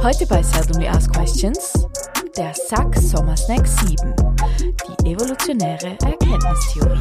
Heute bei Seldomly Asked Questions der SAK Sommersnack 7, die evolutionäre Erkenntnistheorie.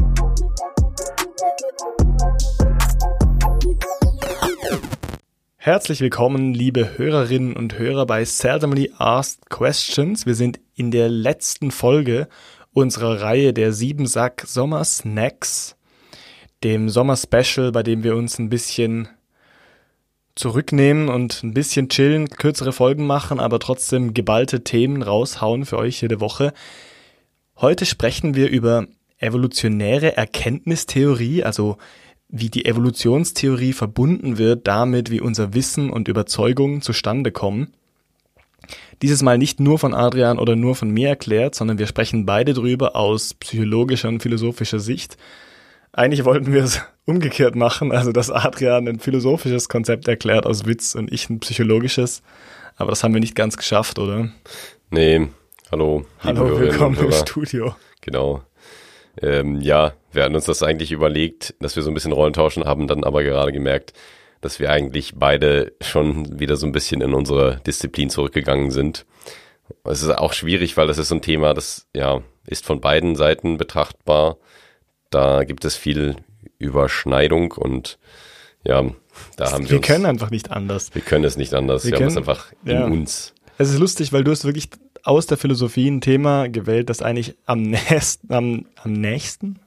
Herzlich willkommen, liebe Hörerinnen und Hörer bei Seldomly Asked Questions. Wir sind in der letzten Folge unserer Reihe der 7 SAK Sommersnacks, dem Sommer-Special, bei dem wir uns ein bisschen zurücknehmen und ein bisschen chillen, kürzere Folgen machen, aber trotzdem geballte Themen raushauen für euch jede Woche. Heute sprechen wir über evolutionäre Erkenntnistheorie, also wie die Evolutionstheorie verbunden wird damit, wie unser Wissen und Überzeugungen zustande kommen. Dieses Mal nicht nur von Adrian oder nur von mir erklärt, sondern wir sprechen beide drüber aus psychologischer und philosophischer Sicht. Eigentlich wollten wir es umgekehrt machen, also dass Adrian ein philosophisches Konzept erklärt aus Witz und ich ein psychologisches, aber das haben wir nicht ganz geschafft, oder? Nee, hallo. Hallo, willkommen im Studio. Genau. Wir hatten uns das eigentlich überlegt, dass wir so ein bisschen Rollen tauschen, haben dann aber gerade gemerkt, dass wir eigentlich beide schon wieder so ein bisschen in unsere Disziplin zurückgegangen sind. Es ist auch schwierig, weil das ist so ein Thema, das ist von beiden Seiten betrachtbar. Da gibt es viel Überschneidung und da haben wir können einfach nicht anders. Wir können es nicht anders. Wir haben es einfach in uns. Es ist lustig, weil du hast wirklich aus der Philosophie ein Thema gewählt, das eigentlich am nahesten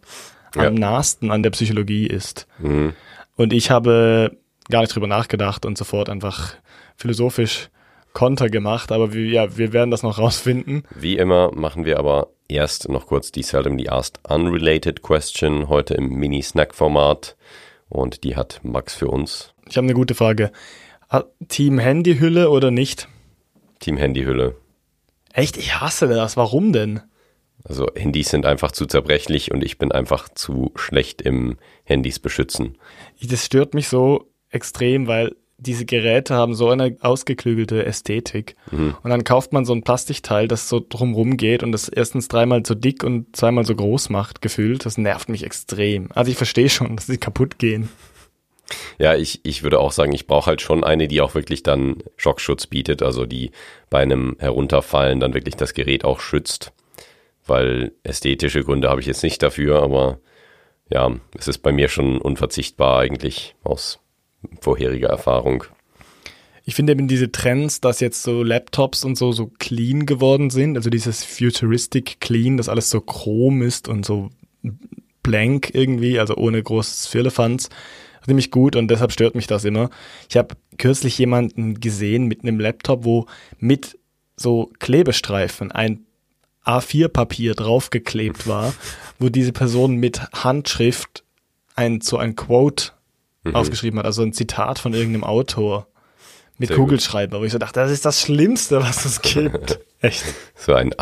an der Psychologie ist. Mhm. Und ich habe gar nicht drüber nachgedacht und sofort einfach philosophisch Konter gemacht, aber wir werden das noch rausfinden. Wie immer machen wir aber erst noch kurz die Seldomly Asked Unrelated Question, heute im Mini-Snack-Format, und die hat Max für uns. Ich habe eine gute Frage. Team Handyhülle oder nicht? Team Handyhülle. Echt? Ich hasse das. Warum denn? Also Handys sind einfach zu zerbrechlich und ich bin einfach zu schlecht im Handys beschützen. Das stört mich so extrem, weil diese Geräte haben so eine ausgeklügelte Ästhetik. Mhm. Und dann kauft man so ein Plastikteil, das so drumrum geht und das erstens 3-mal so dick und 2-mal so groß macht, gefühlt. Das nervt mich extrem. Also ich verstehe schon, dass sie kaputt gehen. Ja, ich würde auch sagen, ich brauche halt schon eine, die auch wirklich dann Schockschutz bietet, also die bei einem Herunterfallen dann wirklich das Gerät auch schützt. Weil ästhetische Gründe habe ich jetzt nicht dafür, aber ja, es ist bei mir schon unverzichtbar eigentlich aus vorheriger Erfahrung. Ich finde eben diese Trends, dass jetzt so Laptops und so clean geworden sind, also dieses Futuristic Clean, dass alles so chrom ist und so blank irgendwie, also ohne großes Firlefanz, ziemlich gut und deshalb stört mich das immer. Ich habe kürzlich jemanden gesehen mit einem Laptop, wo mit so Klebestreifen ein A4-Papier draufgeklebt war, wo diese Person mit Handschrift ein Quote aufgeschrieben hat, also ein Zitat von irgendeinem Autor mit sehr Kugelschreiber, gut. Wo ich so dachte, das ist das Schlimmste, was es gibt. Echt. So ein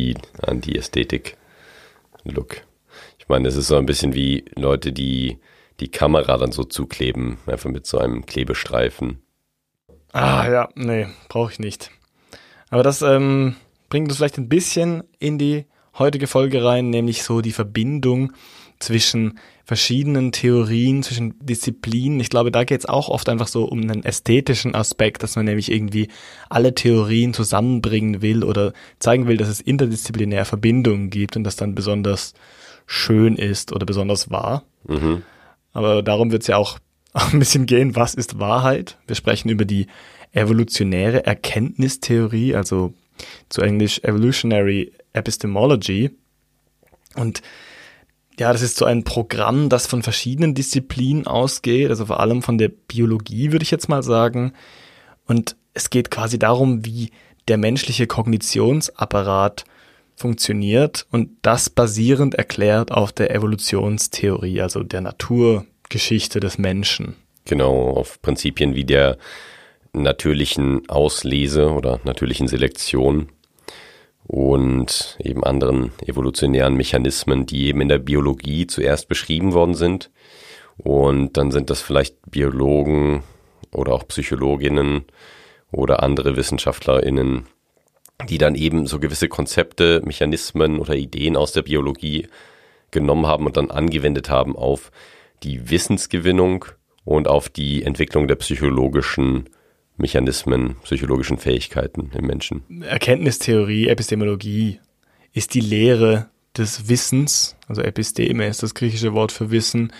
Anti-Ästhetik-Look. Ich meine, es ist so ein bisschen wie Leute, die Kamera dann so zukleben, einfach mit so einem Klebestreifen. Nee, brauche ich nicht. Aber das bringt uns vielleicht ein bisschen in die heutige Folge rein, nämlich so die Verbindung zwischen verschiedenen Theorien, zwischen Disziplinen. Ich glaube, da geht es auch oft einfach so um einen ästhetischen Aspekt, dass man nämlich irgendwie alle Theorien zusammenbringen will oder zeigen will, dass es interdisziplinär Verbindungen gibt und das dann besonders schön ist oder besonders wahr. Mhm. Aber darum wird es ja auch ein bisschen gehen, was ist Wahrheit? Wir sprechen über die evolutionäre Erkenntnistheorie, also zu Englisch Evolutionary Epistemology. Und ja, das ist so ein Programm, das von verschiedenen Disziplinen ausgeht, also vor allem von der Biologie, würde ich jetzt mal sagen. Und es geht quasi darum, wie der menschliche Kognitionsapparat funktioniert und das basierend erklärt auf der Evolutionstheorie, also der Naturgeschichte des Menschen. Genau, auf Prinzipien wie der natürlichen Auslese oder natürlichen Selektion und eben anderen evolutionären Mechanismen, die eben in der Biologie zuerst beschrieben worden sind. Und dann sind das vielleicht Biologen oder auch Psychologinnen oder andere WissenschaftlerInnen, die dann eben so gewisse Konzepte, Mechanismen oder Ideen aus der Biologie genommen haben und dann angewendet haben auf die Wissensgewinnung und auf die Entwicklung der psychologischen Mechanismen, psychologischen Fähigkeiten im Menschen. Erkenntnistheorie, Epistemologie ist die Lehre des Wissens, also Episteme ist das griechische Wort für Wissen.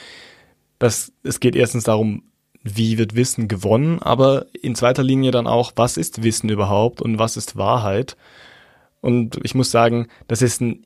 Es geht erstens darum, wie wird Wissen gewonnen, aber in zweiter Linie dann auch, was ist Wissen überhaupt und was ist Wahrheit? Und ich muss sagen, das ist ein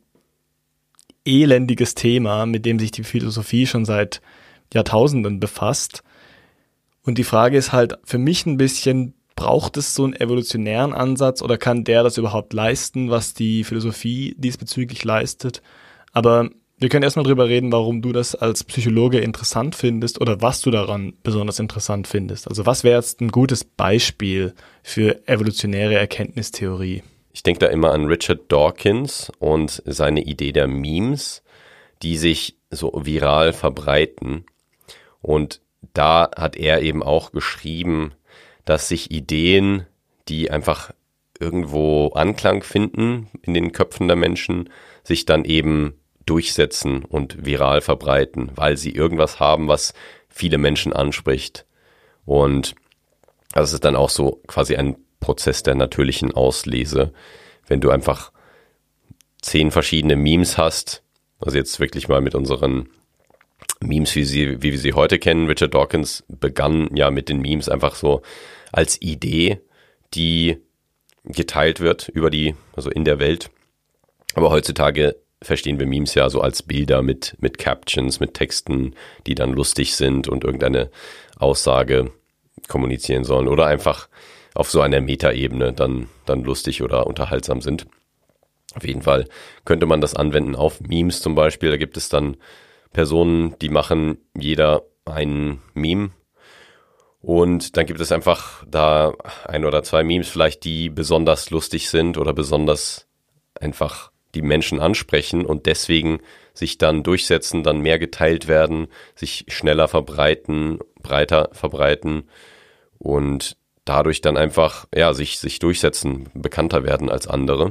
elendiges Thema, mit dem sich die Philosophie schon seit Jahrtausenden befasst. Und die Frage ist halt für mich ein bisschen, braucht es so einen evolutionären Ansatz oder kann der das überhaupt leisten, was die Philosophie diesbezüglich leistet? Aber wir können erstmal drüber reden, warum du das als Psychologe interessant findest oder was du daran besonders interessant findest. Also was wäre jetzt ein gutes Beispiel für evolutionäre Erkenntnistheorie? Ich denke da immer an Richard Dawkins und seine Idee der Memes, die sich so viral verbreiten. Und da hat er eben auch geschrieben, dass sich Ideen, die einfach irgendwo Anklang finden in den Köpfen der Menschen, sich dann eben durchsetzen und viral verbreiten, weil sie irgendwas haben, was viele Menschen anspricht. Und das ist dann auch so quasi ein Prozess der natürlichen Auslese. Wenn du einfach 10 verschiedene Memes hast, also jetzt wirklich mal mit unseren Memes, wie wir sie heute kennen. Richard Dawkins begann ja mit den Memes einfach so als Idee, die geteilt wird also in der Welt. Aber heutzutage verstehen wir Memes ja so als Bilder mit Captions, mit Texten, die dann lustig sind und irgendeine Aussage kommunizieren sollen oder einfach auf so einer Metaebene dann lustig oder unterhaltsam sind. Auf jeden Fall könnte man das anwenden auf Memes zum Beispiel. Da gibt es dann Personen, die machen jeder einen Meme und dann gibt es einfach da 1 oder 2 Memes vielleicht, die besonders lustig sind oder besonders einfach die Menschen ansprechen und deswegen sich dann durchsetzen, dann mehr geteilt werden, sich schneller verbreiten, breiter verbreiten und dadurch dann einfach sich durchsetzen, bekannter werden als andere.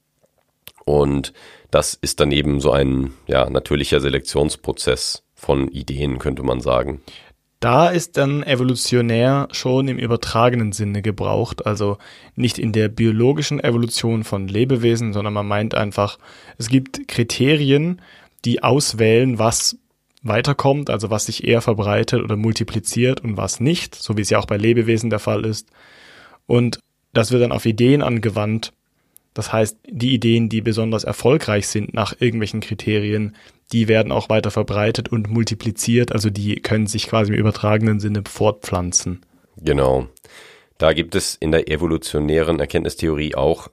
Und das ist dann eben so ein natürlicher Selektionsprozess von Ideen, könnte man sagen. Da ist dann evolutionär schon im übertragenen Sinne gebraucht, also nicht in der biologischen Evolution von Lebewesen, sondern man meint einfach, es gibt Kriterien, die auswählen, was weiterkommt, also was sich eher verbreitet oder multipliziert und was nicht, so wie es ja auch bei Lebewesen der Fall ist. Und das wird dann auf Ideen angewandt. Das heißt, die Ideen, die besonders erfolgreich sind nach irgendwelchen Kriterien, die werden auch weiter verbreitet und multipliziert, also die können sich quasi im übertragenen Sinne fortpflanzen. Genau. Da gibt es in der evolutionären Erkenntnistheorie auch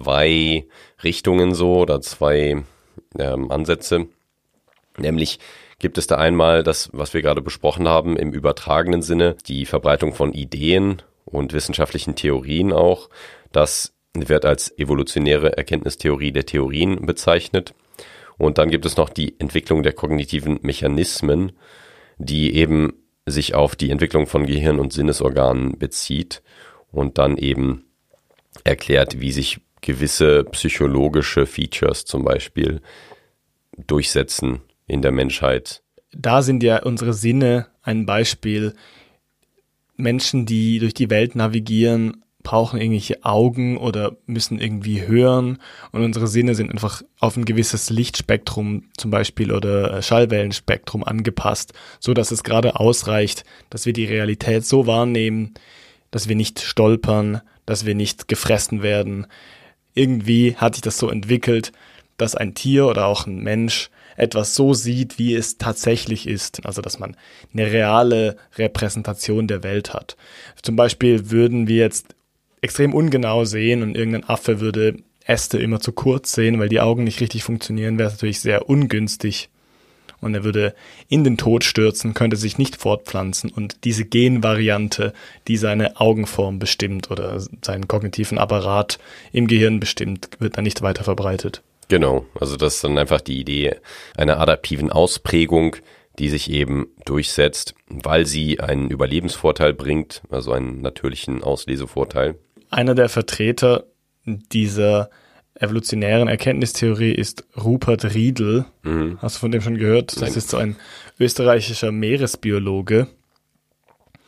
2 Richtungen oder 2 Ansätze. Nämlich gibt es da einmal das, was wir gerade besprochen haben, im übertragenen Sinne, die Verbreitung von Ideen und wissenschaftlichen Theorien auch. Das wird als evolutionäre Erkenntnistheorie der Theorien bezeichnet. Und dann gibt es noch die Entwicklung der kognitiven Mechanismen, die eben sich auf die Entwicklung von Gehirn und Sinnesorganen bezieht und dann eben erklärt, wie sich gewisse psychologische Features zum Beispiel durchsetzen in der Menschheit. Da sind ja unsere Sinne ein Beispiel. Menschen, die durch die Welt navigieren, brauchen irgendwelche Augen oder müssen irgendwie hören und unsere Sinne sind einfach auf ein gewisses Lichtspektrum zum Beispiel oder Schallwellenspektrum angepasst, so dass es gerade ausreicht, dass wir die Realität so wahrnehmen, dass wir nicht stolpern, dass wir nicht gefressen werden. Irgendwie hat sich das so entwickelt, dass ein Tier oder auch ein Mensch etwas so sieht, wie es tatsächlich ist. Also, dass man eine reale Repräsentation der Welt hat. Zum Beispiel würden wir jetzt extrem ungenau sehen und irgendein Affe würde Äste immer zu kurz sehen, weil die Augen nicht richtig funktionieren, wäre es natürlich sehr ungünstig. Und er würde in den Tod stürzen, könnte sich nicht fortpflanzen. Und diese Genvariante, die seine Augenform bestimmt oder seinen kognitiven Apparat im Gehirn bestimmt, wird dann nicht weiter verbreitet. Genau, also das ist dann einfach die Idee einer adaptiven Ausprägung, die sich eben durchsetzt, weil sie einen Überlebensvorteil bringt, also einen natürlichen Auslesevorteil. Einer der Vertreter dieser evolutionären Erkenntnistheorie ist Rupert Riedl. Hast du von dem schon gehört? Das ist so ein österreichischer Meeresbiologe.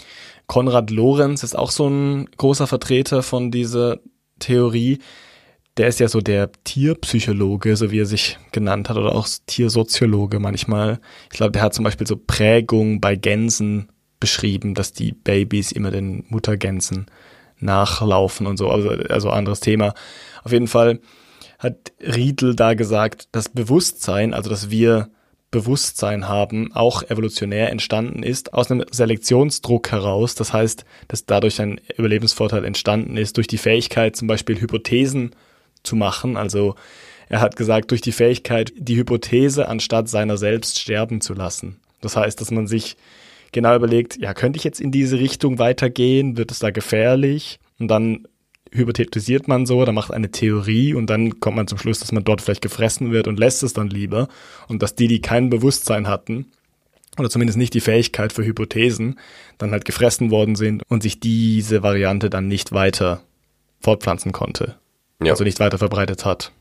Konrad Lorenz ist auch so ein großer Vertreter von dieser Theorie. Der ist ja so der Tierpsychologe, so wie er sich genannt hat, oder auch Tiersoziologe manchmal. Ich glaube, der hat zum Beispiel so Prägung bei Gänsen beschrieben, dass die Babys immer den Muttergänsen nachlaufen und so, also anderes Thema. Auf jeden Fall hat Riedl da gesagt, das Bewusstsein, also dass wir Bewusstsein haben, auch evolutionär entstanden ist, aus einem Selektionsdruck heraus. Das heißt, dass dadurch ein Überlebensvorteil entstanden ist, durch die Fähigkeit, zum Beispiel Hypothesen zu machen. Also er hat gesagt, durch die Fähigkeit, die Hypothese anstatt seiner selbst sterben zu lassen. Das heißt, dass man sich genau überlegt, ja, könnte ich jetzt in diese Richtung weitergehen? Wird es da gefährlich? Und dann hypothetisiert man so, dann macht eine Theorie und dann kommt man zum Schluss, dass man dort vielleicht gefressen wird und lässt es dann lieber. Und dass die kein Bewusstsein hatten oder zumindest nicht die Fähigkeit für Hypothesen, dann halt gefressen worden sind und sich diese Variante dann nicht weiter fortpflanzen konnte. Ja. Also nicht weiter verbreitet hat.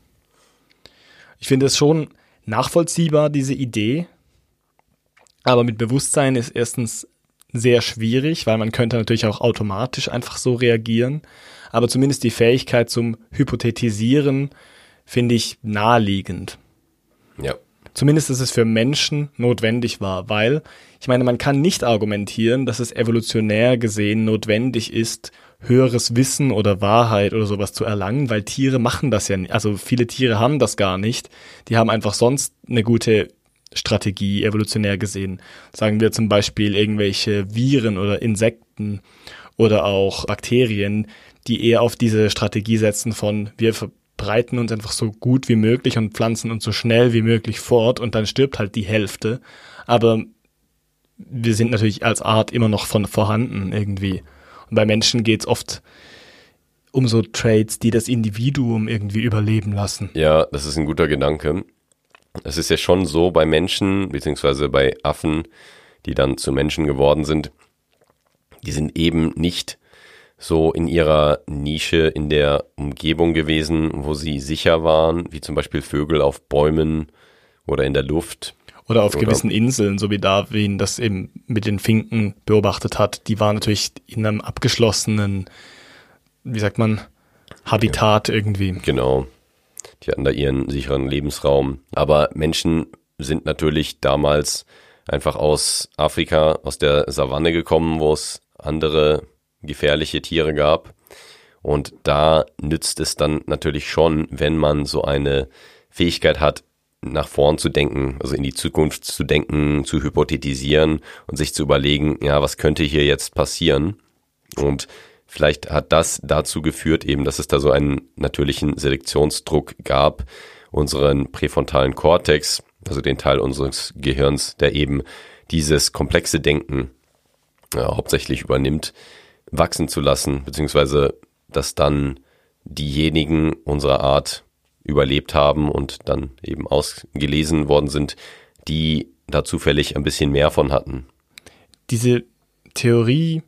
Ich finde es schon nachvollziehbar, diese Idee. Aber mit Bewusstsein ist erstens sehr schwierig, weil man könnte natürlich auch automatisch einfach so reagieren. Aber zumindest die Fähigkeit zum Hypothetisieren finde ich naheliegend. Ja. Zumindest, dass es für Menschen notwendig war, weil, ich meine, man kann nicht argumentieren, dass es evolutionär gesehen notwendig ist, höheres Wissen oder Wahrheit oder sowas zu erlangen, weil Tiere machen das ja nicht. Also viele Tiere haben das gar nicht. Die haben einfach sonst eine gute Strategie, evolutionär gesehen. Sagen wir zum Beispiel irgendwelche Viren oder Insekten oder auch Bakterien, die eher auf diese Strategie setzen von, wir verbreiten uns einfach so gut wie möglich und pflanzen uns so schnell wie möglich fort und dann stirbt halt die Hälfte. Aber wir sind natürlich als Art immer noch vorhanden irgendwie. Und bei Menschen geht es oft um so Traits, die das Individuum irgendwie überleben lassen. Ja, das ist ein guter Gedanke. Es ist ja schon so bei Menschen, beziehungsweise bei Affen, die dann zu Menschen geworden sind, die sind eben nicht so in ihrer Nische in der Umgebung gewesen, wo sie sicher waren, wie zum Beispiel Vögel auf Bäumen oder in der Luft. Oder auf gewissen Inseln, so wie Darwin das eben mit den Finken beobachtet hat. Die waren natürlich in einem abgeschlossenen, wie sagt man, Habitat irgendwie. Genau. Die hatten da ihren sicheren Lebensraum. Aber Menschen sind natürlich damals einfach aus Afrika, aus der Savanne gekommen, wo es andere gefährliche Tiere gab. Und da nützt es dann natürlich schon, wenn man so eine Fähigkeit hat, nach vorn zu denken, also in die Zukunft zu denken, zu hypothetisieren und sich zu überlegen, ja, was könnte hier jetzt passieren? Und vielleicht hat das dazu geführt eben, dass es da so einen natürlichen Selektionsdruck gab, unseren präfrontalen Kortex, also den Teil unseres Gehirns, der eben dieses komplexe Denken hauptsächlich übernimmt, wachsen zu lassen, beziehungsweise dass dann diejenigen unserer Art überlebt haben und dann eben ausgelesen worden sind, die da zufällig ein bisschen mehr von hatten. Diese Theorie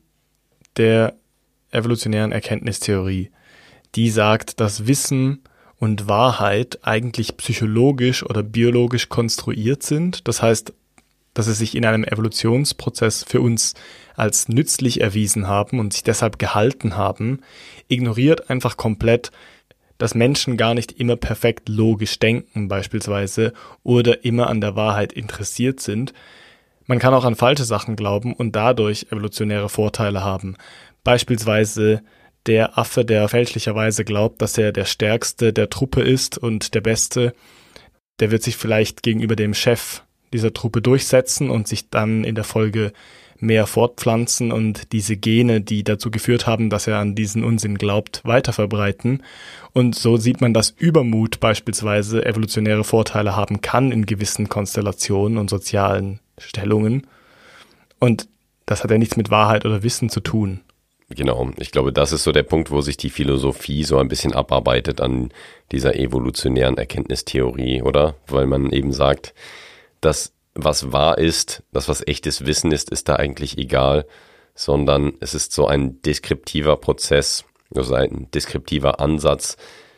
der evolutionären Erkenntnistheorie, die sagt, dass Wissen und Wahrheit eigentlich psychologisch oder biologisch konstruiert sind. Das heißt, dass sie sich in einem Evolutionsprozess für uns als nützlich erwiesen haben und sich deshalb gehalten haben, ignoriert einfach komplett, dass Menschen gar nicht immer perfekt logisch denken beispielsweise oder immer an der Wahrheit interessiert sind. Man kann auch an falsche Sachen glauben und dadurch evolutionäre Vorteile haben. Beispielsweise der Affe, der fälschlicherweise glaubt, dass er der Stärkste der Truppe ist und der Beste, der wird sich vielleicht gegenüber dem Chef dieser Truppe durchsetzen und sich dann in der Folge mehr fortpflanzen und diese Gene, die dazu geführt haben, dass er an diesen Unsinn glaubt, weiterverbreiten. Und so sieht man, dass Übermut beispielsweise evolutionäre Vorteile haben kann in gewissen Konstellationen und sozialen Stellungen. Und das hat ja nichts mit Wahrheit oder Wissen zu tun. Genau, ich glaube, das ist so der Punkt, wo sich die Philosophie so ein bisschen abarbeitet an dieser evolutionären Erkenntnistheorie, oder? Weil man eben sagt, dass was wahr ist, das was echtes Wissen ist da eigentlich egal, sondern es ist so ein deskriptiver Prozess, also ein deskriptiver Ansatz,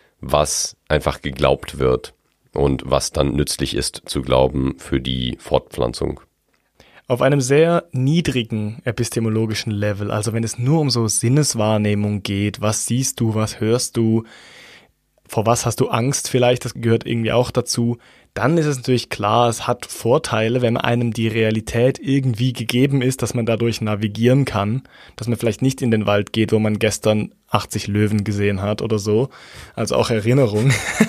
was einfach geglaubt wird und was dann nützlich ist zu glauben für die Fortpflanzung. auf einem sehr niedrigen epistemologischen Level, also wenn es nur um so Sinneswahrnehmung geht, was siehst du, was hörst du, vor was hast du Angst vielleicht, das gehört irgendwie auch dazu, dann ist es natürlich klar, es hat Vorteile, wenn einem die Realität irgendwie gegeben ist, dass man dadurch navigieren kann, dass man vielleicht nicht in den Wald geht, wo man gestern 80 Löwen gesehen hat oder so, also auch Erinnerung.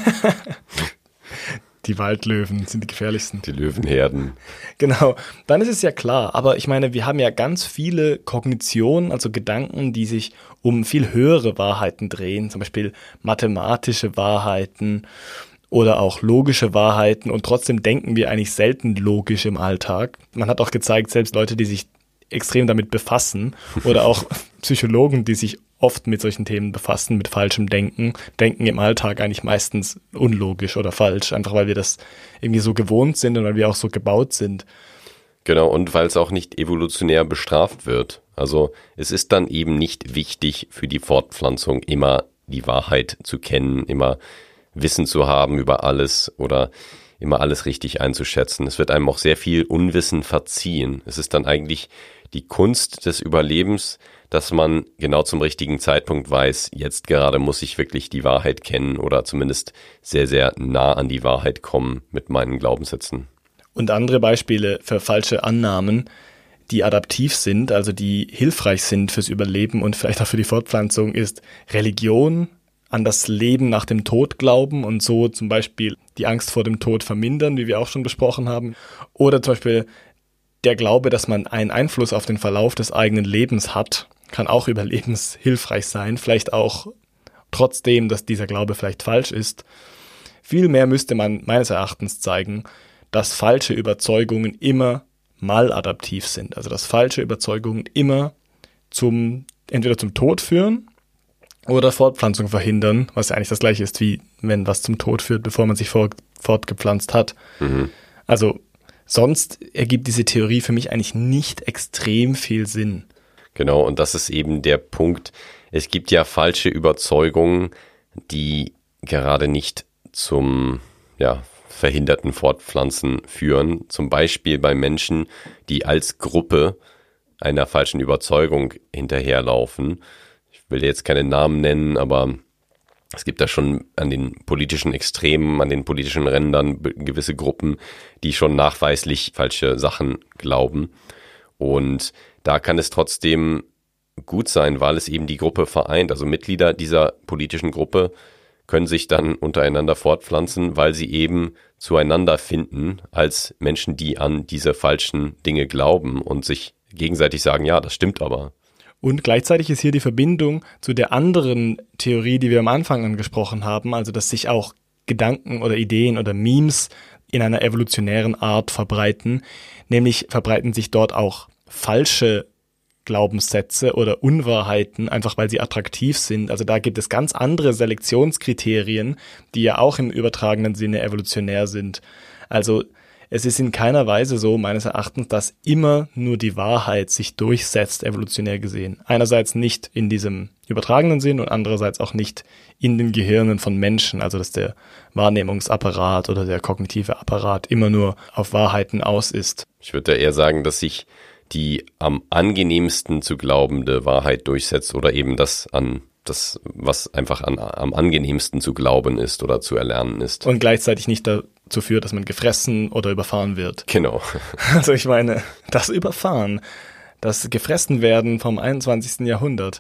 Die Waldlöwen sind die gefährlichsten. Die Löwenherden. Genau, dann ist es ja klar. Aber ich meine, wir haben ja ganz viele Kognitionen, also Gedanken, die sich um viel höhere Wahrheiten drehen, zum Beispiel mathematische Wahrheiten oder auch logische Wahrheiten. Und trotzdem denken wir eigentlich selten logisch im Alltag. Man hat auch gezeigt, selbst Leute, die sich extrem damit befassen oder auch Psychologen, die sich oft mit solchen Themen befassen, mit falschem Denken, denken im Alltag eigentlich meistens unlogisch oder falsch, einfach weil wir das irgendwie so gewohnt sind und weil wir auch so gebaut sind. Genau, und weil es auch nicht evolutionär bestraft wird. Also es ist dann eben nicht wichtig für die Fortpflanzung immer die Wahrheit zu kennen, immer Wissen zu haben über alles oder immer alles richtig einzuschätzen. Es wird einem auch sehr viel Unwissen verziehen. Es ist dann eigentlich die Kunst des Überlebens, dass man genau zum richtigen Zeitpunkt weiß, jetzt gerade muss ich wirklich die Wahrheit kennen oder zumindest sehr, sehr nah an die Wahrheit kommen mit meinen Glaubenssätzen. Und andere Beispiele für falsche Annahmen, die adaptiv sind, also die hilfreich sind fürs Überleben und vielleicht auch für die Fortpflanzung, ist Religion, an das Leben nach dem Tod glauben und so zum Beispiel die Angst vor dem Tod vermindern, wie wir auch schon besprochen haben. Oder zum Beispiel der Glaube, dass man einen Einfluss auf den Verlauf des eigenen Lebens hat, kann auch überlebenshilfreich sein, vielleicht auch trotzdem, dass dieser Glaube vielleicht falsch ist. Vielmehr müsste man meines Erachtens zeigen, dass falsche Überzeugungen immer maladaptiv sind. Also dass falsche Überzeugungen immer entweder zum Tod führen oder Fortpflanzung verhindern, was ja eigentlich das gleiche ist, wie wenn was zum Tod führt, bevor man sich fortgepflanzt hat. Mhm. Also sonst ergibt diese Theorie für mich eigentlich nicht extrem viel Sinn. Genau, und das ist eben der Punkt. Es gibt ja falsche Überzeugungen, die gerade nicht zum verhinderten Fortpflanzen führen. Zum Beispiel bei Menschen, die als Gruppe einer falschen Überzeugung hinterherlaufen. Ich will jetzt keine Namen nennen, aber es gibt da schon an den politischen Extremen, an den politischen Rändern gewisse Gruppen, die schon nachweislich falsche Sachen glauben. Und da kann es trotzdem gut sein, weil es eben die Gruppe vereint. Also Mitglieder dieser politischen Gruppe können sich dann untereinander fortpflanzen, weil sie eben zueinander finden als Menschen, die an diese falschen Dinge glauben und sich gegenseitig sagen, ja, das stimmt aber. Und gleichzeitig ist hier die Verbindung zu der anderen Theorie, die wir am Anfang angesprochen haben, also dass sich auch Gedanken oder Ideen oder Memes in einer evolutionären Art verbreiten, nämlich verbreiten sich dort auch falsche Glaubenssätze oder Unwahrheiten, einfach weil sie attraktiv sind. Also da gibt es ganz andere Selektionskriterien, die ja auch im übertragenen Sinne evolutionär sind. Also es ist in keiner Weise so, meines Erachtens, dass immer nur die Wahrheit sich durchsetzt, evolutionär gesehen. Einerseits nicht in diesem übertragenen Sinn und andererseits auch nicht in den Gehirnen von Menschen, also dass der Wahrnehmungsapparat oder der kognitive Apparat immer nur auf Wahrheiten aus ist. Ich würde da eher sagen, dass sich die am angenehmsten zu glaubende Wahrheit durchsetzt oder eben das, was einfach am angenehmsten zu glauben ist oder zu erlernen ist. Und gleichzeitig nicht dazu führt, dass man gefressen oder überfahren wird. Genau. Also ich meine, das Überfahren, das Gefressenwerden vom 21. Jahrhundert.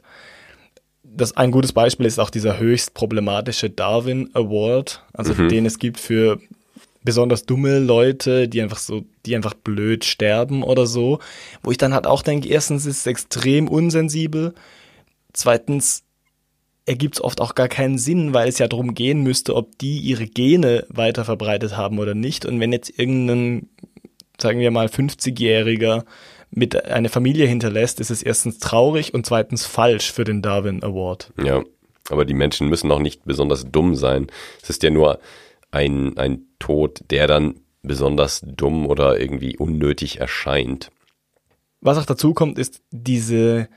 Ein gutes Beispiel ist auch dieser höchst problematische Darwin Award, also den es gibt für besonders dumme Leute, die einfach blöd sterben oder so, wo ich dann halt auch denke, erstens ist es extrem unsensibel, zweitens ergibt es oft auch gar keinen Sinn, weil es ja darum gehen müsste, ob die ihre Gene weiter verbreitet haben oder nicht. Und wenn jetzt irgendein, sagen wir mal, 50-Jähriger mit einer Familie hinterlässt, ist es erstens traurig und zweitens falsch für den Darwin Award. Ja, aber die Menschen müssen auch nicht besonders dumm sein. Es ist ja nur ein Tod, der dann besonders dumm oder irgendwie unnötig erscheint. Was auch dazu kommt, ist dieser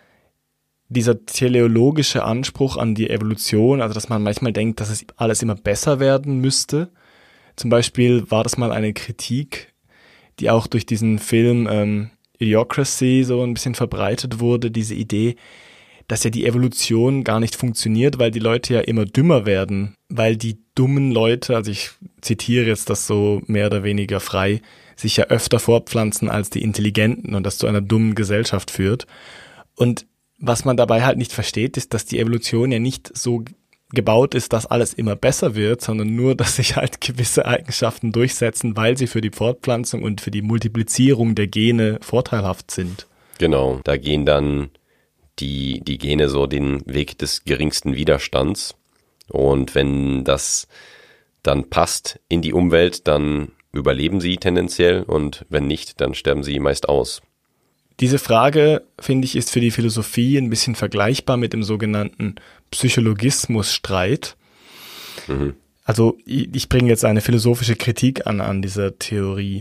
teleologische Anspruch an die Evolution, also dass man manchmal denkt, dass es alles immer besser werden müsste. Zum Beispiel war das mal eine Kritik, die auch durch diesen Film Idiocracy so ein bisschen verbreitet wurde, diese Idee, dass ja die Evolution gar nicht funktioniert, weil die Leute ja immer dümmer werden, weil die dummen Leute, also ich zitiere jetzt das so mehr oder weniger frei, sich ja öfter fortpflanzen als die Intelligenten und das zu einer dummen Gesellschaft führt. Und was man dabei halt nicht versteht, ist, dass die Evolution ja nicht so gebaut ist, dass alles immer besser wird, sondern nur, dass sich halt gewisse Eigenschaften durchsetzen, weil sie für die Fortpflanzung und für die Multiplizierung der Gene vorteilhaft sind. Genau, da gehen dann die Gene so den Weg des geringsten Widerstands. Und wenn das dann passt in die Umwelt, dann überleben sie tendenziell und wenn nicht, dann sterben sie meist aus. Diese Frage, finde ich, ist für die Philosophie ein bisschen vergleichbar mit dem sogenannten Psychologismus-Streit. Mhm. Also ich bringe jetzt eine philosophische Kritik an dieser Theorie.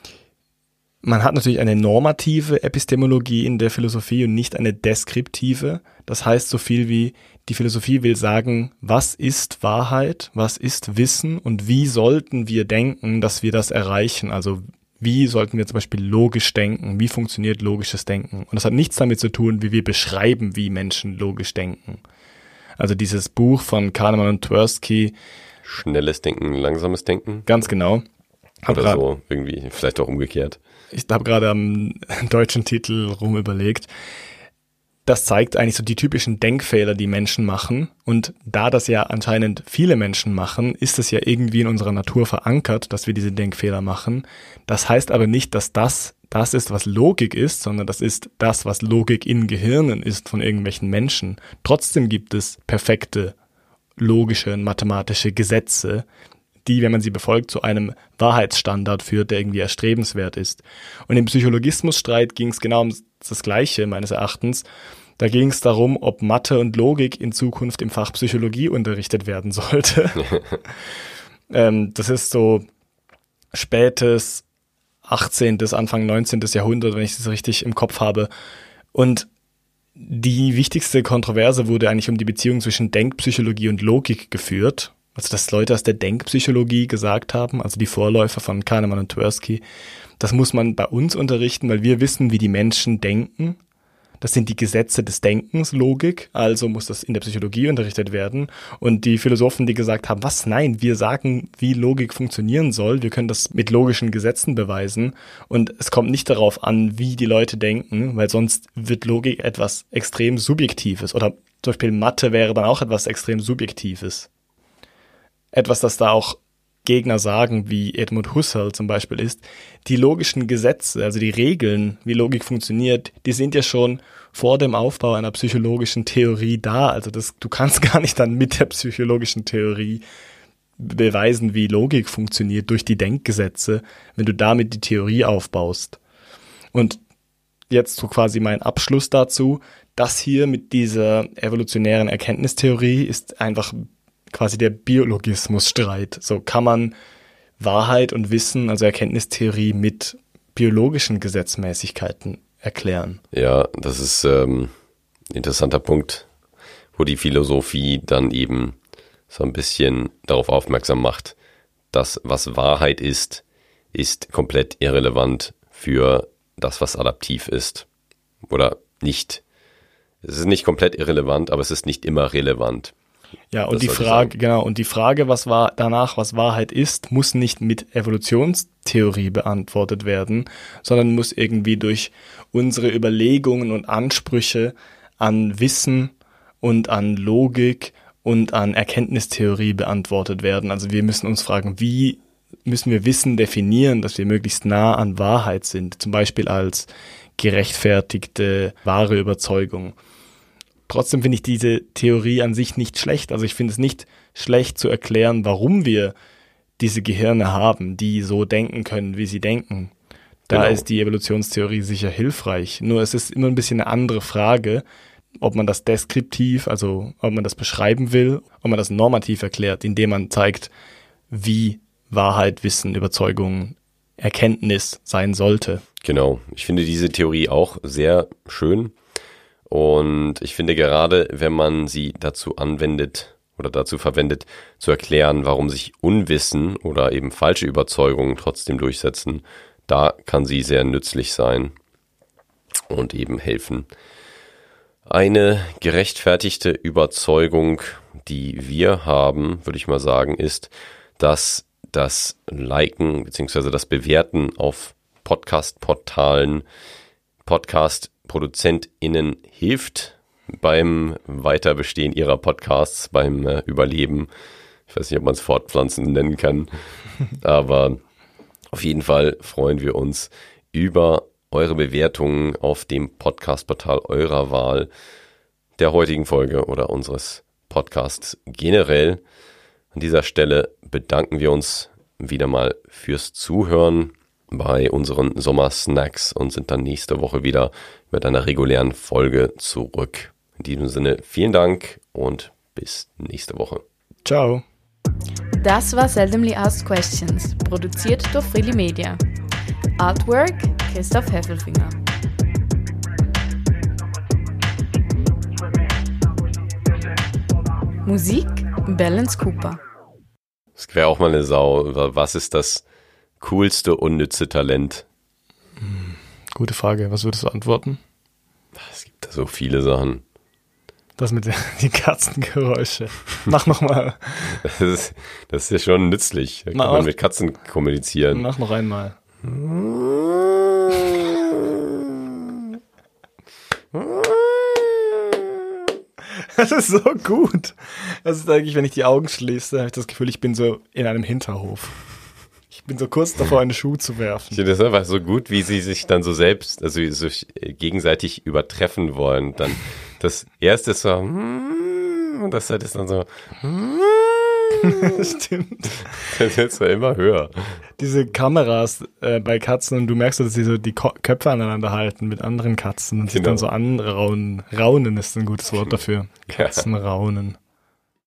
Man hat natürlich eine normative Epistemologie in der Philosophie und nicht eine deskriptive. Das heißt so viel wie, die Philosophie will sagen, was ist Wahrheit, was ist Wissen und wie sollten wir denken, dass wir das erreichen. Also wie sollten wir zum Beispiel logisch denken, wie funktioniert logisches Denken. Und das hat nichts damit zu tun, wie wir beschreiben, wie Menschen logisch denken. Also dieses Buch von Kahneman und Tversky. Schnelles Denken, langsames Denken. Ganz genau. Oder so, irgendwie, vielleicht auch umgekehrt. Ich habe gerade am deutschen Titel rumüberlegt. Das zeigt eigentlich so die typischen Denkfehler, die Menschen machen. Und da das ja anscheinend viele Menschen machen, ist es ja irgendwie in unserer Natur verankert, dass wir diese Denkfehler machen. Das heißt aber nicht, dass das ist, was Logik ist, sondern das ist das, was Logik in Gehirnen ist von irgendwelchen Menschen. Trotzdem gibt es perfekte, logische und mathematische Gesetze, die, wenn man sie befolgt, zu einem Wahrheitsstandard führt, der irgendwie erstrebenswert ist. Und im Psychologismusstreit ging es genau um das Gleiche, meines Erachtens. Da ging es darum, ob Mathe und Logik in Zukunft im Fach Psychologie unterrichtet werden sollte. Das ist so spätes 18., Anfang 19. Jahrhundert, wenn ich das richtig im Kopf habe. Und die wichtigste Kontroverse wurde eigentlich um die Beziehung zwischen Denkpsychologie und Logik geführt. Also dass Leute aus der Denkpsychologie gesagt haben, also die Vorläufer von Kahneman und Tversky, das muss man bei uns unterrichten, weil wir wissen, wie die Menschen denken. Das sind die Gesetze des Denkens, Logik, also muss das in der Psychologie unterrichtet werden. Und die Philosophen, die gesagt haben, was, nein, wir sagen, wie Logik funktionieren soll, wir können das mit logischen Gesetzen beweisen und es kommt nicht darauf an, wie die Leute denken, weil sonst wird Logik etwas extrem Subjektives oder zum Beispiel Mathe wäre dann auch etwas extrem Subjektives. Etwas, das da auch Gegner sagen, wie Edmund Husserl zum Beispiel ist, die logischen Gesetze, also die Regeln, wie Logik funktioniert, die sind ja schon vor dem Aufbau einer psychologischen Theorie da. Also du kannst gar nicht dann mit der psychologischen Theorie beweisen, wie Logik funktioniert durch die Denkgesetze, wenn du damit die Theorie aufbaust. Und jetzt so quasi mein Abschluss dazu, das hier mit dieser evolutionären Erkenntnistheorie ist einfach quasi der Biologismusstreit. So kann man Wahrheit und Wissen, also Erkenntnistheorie, mit biologischen Gesetzmäßigkeiten erklären. Ja, das ist ein interessanter Punkt, wo die Philosophie dann eben so ein bisschen darauf aufmerksam macht, dass was Wahrheit ist komplett irrelevant für das, was adaptiv ist. Oder nicht. Es ist nicht komplett irrelevant, aber es ist nicht immer relevant. Ja, und die Frage, was Wahrheit ist, muss nicht mit Evolutionstheorie beantwortet werden, sondern muss irgendwie durch unsere Überlegungen und Ansprüche an Wissen und an Logik und an Erkenntnistheorie beantwortet werden. Also wir müssen uns fragen, wie müssen wir Wissen definieren, dass wir möglichst nah an Wahrheit sind, zum Beispiel als gerechtfertigte, wahre Überzeugung. Trotzdem finde ich diese Theorie an sich nicht schlecht. Also ich finde es nicht schlecht zu erklären, warum wir diese Gehirne haben, die so denken können, wie sie denken. Da ist die Evolutionstheorie sicher hilfreich. Nur es ist immer ein bisschen eine andere Frage, ob man das deskriptiv, also ob man das beschreiben will, ob man das normativ erklärt, indem man zeigt, wie Wahrheit, Wissen, Überzeugung, Erkenntnis sein sollte. Genau. Ich finde diese Theorie auch sehr schön. Und ich finde gerade, wenn man sie dazu anwendet oder dazu verwendet, zu erklären, warum sich Unwissen oder eben falsche Überzeugungen trotzdem durchsetzen, da kann sie sehr nützlich sein. und eben helfen. Eine gerechtfertigte Überzeugung, die wir haben, würde ich mal sagen, ist, dass das Liken bzw. das Bewerten auf Podcast-Portalen Podcast-ProduzentInnen hilft beim Weiterbestehen ihrer Podcasts, beim Überleben. Ich weiß nicht, ob man es Fortpflanzen nennen kann, aber auf jeden Fall freuen wir uns über eure Bewertungen auf dem Podcast-Portal eurer Wahl der heutigen Folge oder unseres Podcasts generell. An dieser Stelle bedanken wir uns wieder mal fürs Zuhören bei unseren Sommersnacks und sind dann nächste Woche wieder mit einer regulären Folge zurück. In diesem Sinne vielen Dank und bis nächste Woche. Ciao. Das war Seldomly Asked Questions, produziert durch Freely Media. Artwork Christoph Heffelfinger. Musik Balance Cooper. Es wäre auch mal eine Sau. Was ist das coolste unnütze Talent? Gute Frage. Was würdest du antworten? Es gibt da so viele Sachen. Das mit den Katzengeräusche. Mach nochmal. Das ist ja schon nützlich. Da kann man mit Katzen kommunizieren. Mach noch einmal. Das ist so gut. Das ist eigentlich, wenn ich die Augen schließe, habe ich das Gefühl, ich bin so in einem Hinterhof. Ich bin so kurz davor, einen Schuh zu werfen. Ich finde das einfach so gut, wie sie sich dann so selbst, also so gegenseitig übertreffen wollen. Dann das erste ist so, und das zweite ist dann so, Stimmt. das wird zwar immer höher. Diese Kameras bei Katzen und du merkst, dass sie so die Köpfe aneinander halten mit anderen Katzen und sich dann so anraunen. Raunen ist ein gutes Wort dafür. Katzenraunen.